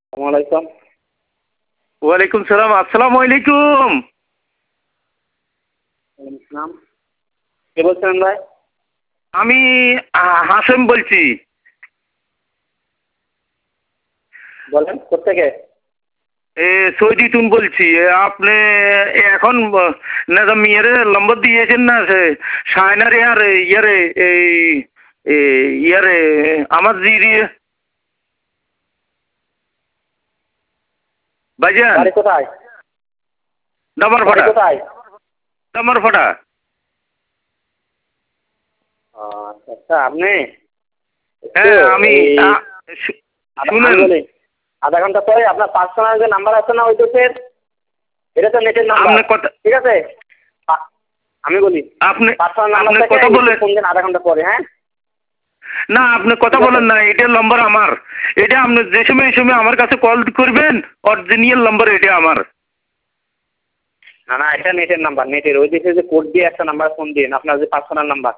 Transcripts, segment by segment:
আসসালামু আলাইকুম। ওয়ালাইকুম সালাম। আসসালামু আলাইকুম। ওয়ালাইকুম আসসালাম। কে বলছেন ভাই? আমি হাসেম বলছি। বলেন কোত্থেকে? সৌদি তুন বলছি। আপনি এখন না মেয়েরে নম্বর দিয়েছেন না সে শায়নারে আর ইয়ারে এই ইয়ারে আমার জিরি ভাইজান বাড়ি কোথায়? দামার বাড়ি ফাটা কোথায়? দামার ফাটা। আচ্ছা আচ্ছা, আপনি একটু হ্যাঁ আমি এই আমি শুনেন। বলি, আধা ঘন্টা পরে আপনার পার্সোনাল যে নাম্বার আছে না ওইটাতে, এটা তো নেটের নাম্বার, আপনি কথা ঠিক আছে? আমি বলি আপনি পার্সোনাল নাম্বার আপনি থেকে কথা বলেন ফোন দেন আধা ঘন্টা পরে, হ্যাঁ? না, আপনি কথা ঠিক আছে? বলেন না। এটা নম্বর আমার। এটা আপনি যে সময় এই সময় আমার কাছে কল করবেন, অরিজিনাল নম্বর এটা আমার। না না, এটা নেটের নাম্বার, নেটের ওই দেশে যে কোড দিয়ে একটা নাম্বার ফোন দিন, আপনার যে পার্সোনাল নাম্বার,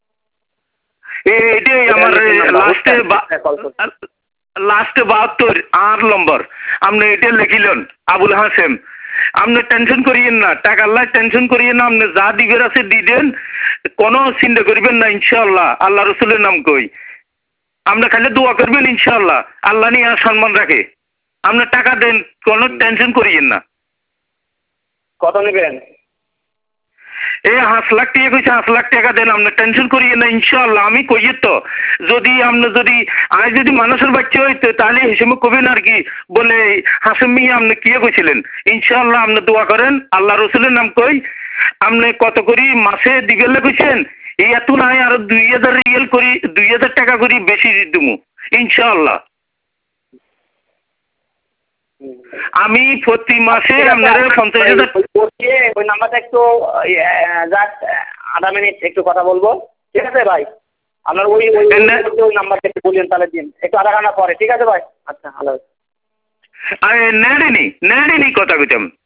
এটাই এটা আমার নেটের নাম্বার, লাস্টে বুঝছেন? কল করুন। লাস্টে 72 আর নম্বর। আপনি এটা লিখিলেন আবুল হাসেম। আপনি টেনশন করিয়েন না, টাকা আল্লাহ টেনশন করিয়েন না। আপনি যা দিবের আছে দিবেন, কোনো চিন্তা করবেন না। ইনশাআল্লাহ আল্লাহ রসুলের নাম কই আপনি খালি দোয়া করবেন। ইনশাআল্লাহ আল্লাহ নিয়ে সম্মান রাখে। আপনি টাকা দেন, কোনো টেনশন করিয়েন না। কত নেবেন? 5 লাখ টাকা কইছে, 5 লাখ টাকা দেন। আপনি টেনশন করিয়েন না। ইনশাআল্লাহ আমি কইয়ে তো, যদি আপনি যদি আজ যদি মানুষের বাচ্চা হইতো তাহলে হিসেবে কবেন আর কি বলে হাসেম মিয়া আপনি কি কইছিলেন। ইনশাআল্লাহ আপনি দোয়া করেন, আল্লাহ রসুলের নাম কই। আপনি কত করি মাসে দিবেলে কইছেন, এই এত নাই আরো 2000 রিয়াল করি, 2000 টাকা করি বেশি দিমু ইনশাআল্লাহ। আমি প্রতি মাসে ঠিক আছে, আপনার আপনার 50,000। ওই কোড দিয়ে ওই নাম্বারটা একটু জাস্ট আধা মিনিট একটু কথা বলবো, ঠিক আছে ভাই? আপনার ওই ওই ওই নাম্বারটা একটু বললেন, তাহলে দিন একটু আধা ঘন্টা পরে, ঠিক আছে ভাই? আচ্ছা, হ্যালো। নেড়িনি কথা কইতাম।